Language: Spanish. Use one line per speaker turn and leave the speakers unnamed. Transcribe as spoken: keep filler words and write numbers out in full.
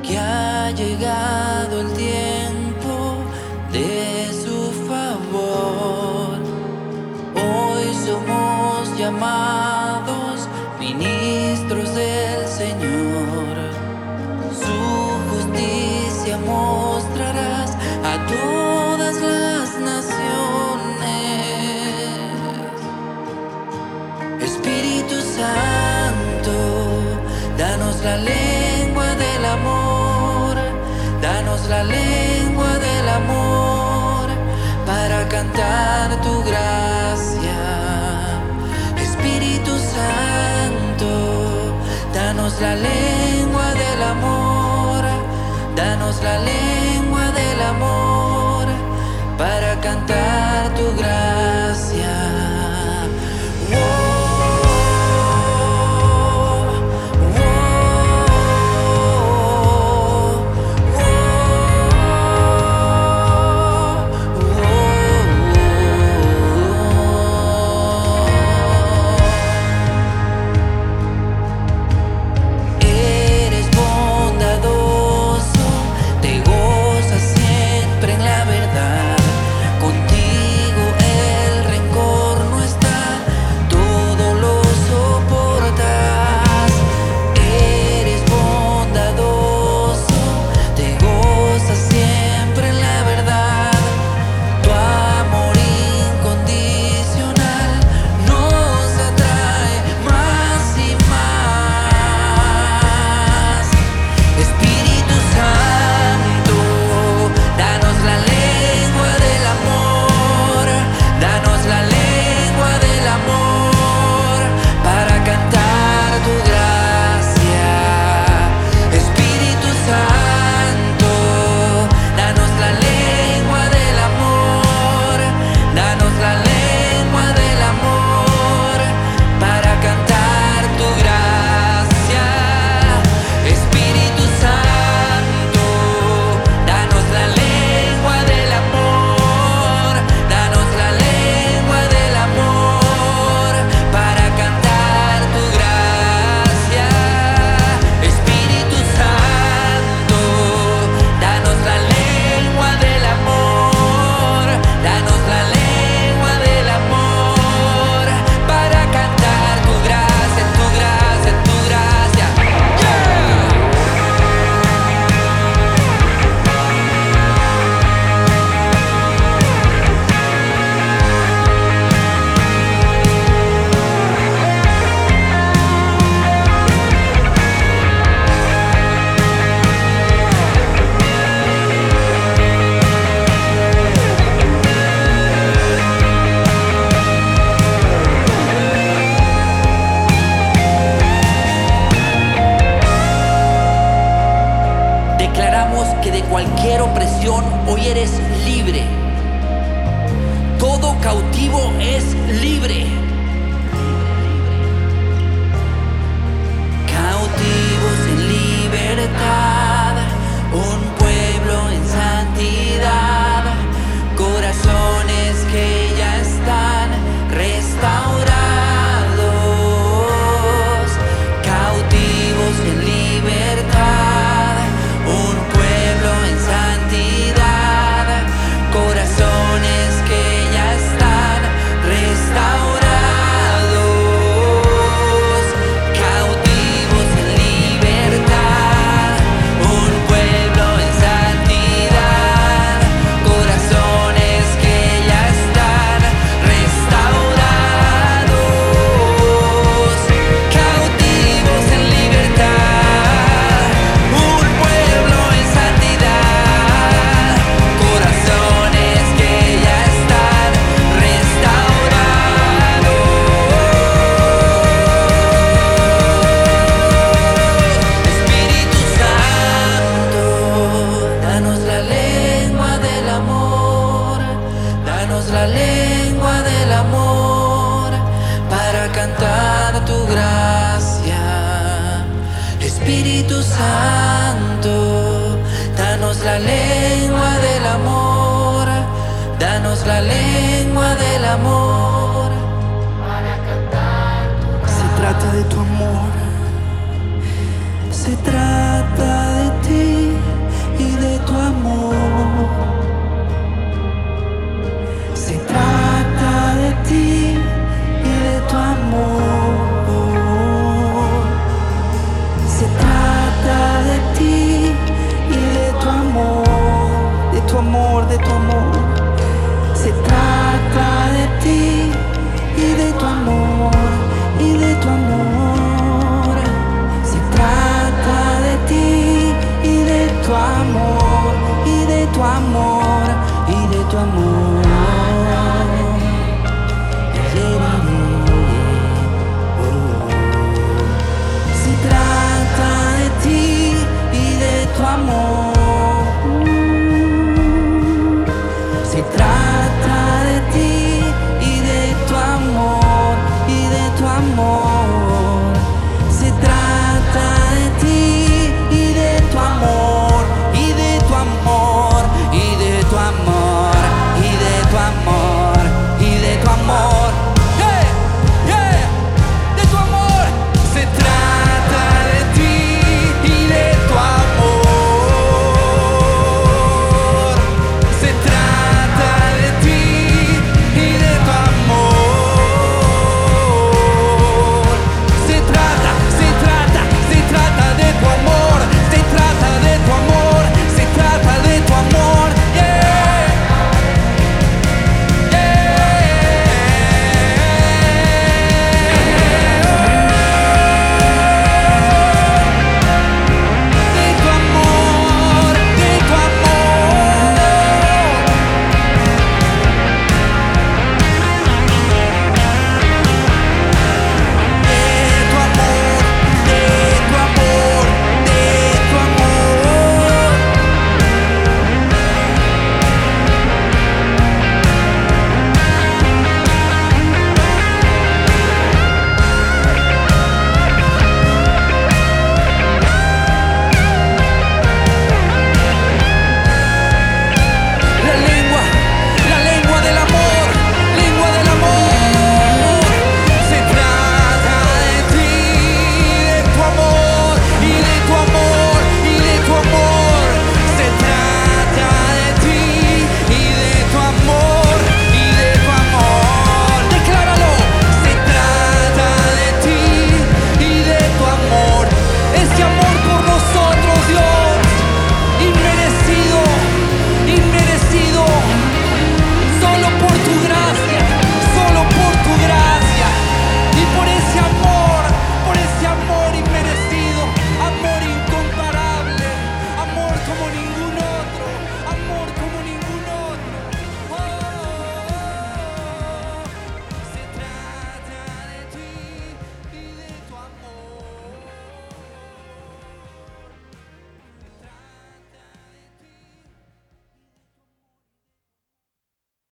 que ha llegado el tiempo de su favor. Hoy somos llamados ministros del Señor. Su justicia mostrarás a todas las naciones. Espíritu Santo, danos la lengua del amor, danos la lengua del amor para cantar tu gracia. Espíritu Santo, danos la lengua del amor, danos la lengua del amor para cantar tu gracia. Que de cualquier opresión hoy eres libre. Todo cautivo es libre. Cautivos en libertad, un pueblo en santidad, corazones que ya están restaurados. Cautivos en libertad, un pueblo en santidad, corazones que ya están restaurados. Cautivos en libertad, un pueblo en santidad, corazones que ya están restaurados. Cautivos en libertad, un pueblo en santidad, corazones que ya están restaurados. Espíritu Santo, danos la lengua del amor, danos la lengua del amor para cantar tu gracia. Espíritu Santo, danos la lengua del amor, danos la lengua del amor para cantar tu gracia.
Se trata de tu amor, se trata de ti.
de tu amor. Se trata de ti y de tu amor, y de tu amor. Se trata de ti y de tu amor, y de tu amor, y de tu amor.